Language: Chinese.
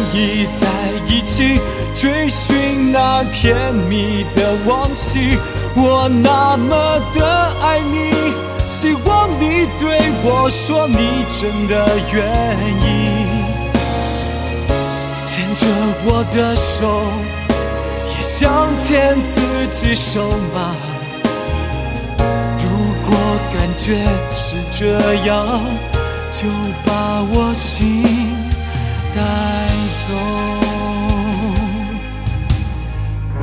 意在一起，追寻那甜蜜的往昔。我那么的爱你，希望你对我说你真的愿意，牵着我的手，也想牵自己手吗？如果感觉是这样，就把我心带走。